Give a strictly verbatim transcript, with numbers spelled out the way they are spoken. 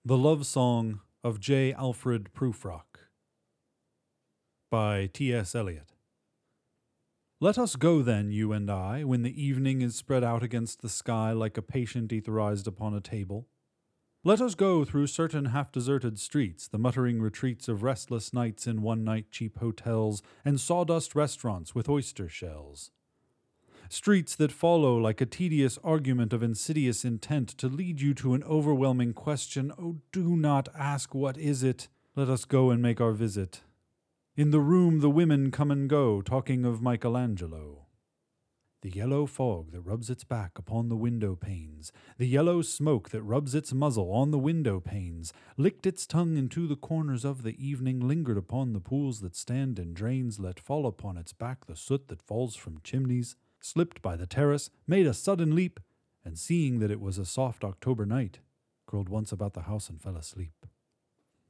The Love Song of J. Alfred Prufrock by T S. Eliot. Let us go then, you and I, when the evening is spread out against the sky like a patient etherized upon a table. Let us go through certain half-deserted streets, the muttering retreats of restless nights in one-night cheap hotels and sawdust restaurants with oyster shells. Streets that follow like a tedious argument of insidious intent to lead you to an overwhelming question. Oh, do not ask what is it. Let us go and make our visit. In the room the women come and go, talking of Michelangelo. The yellow fog that rubs its back upon the window panes, the yellow smoke that rubs its muzzle on the window panes, licked its tongue into the corners of the evening, lingered upon the pools that stand in drains, let fall upon its back the soot that falls from chimneys, slipped by the terrace, made a sudden leap, and seeing that it was a soft October night, curled once about the house and fell asleep.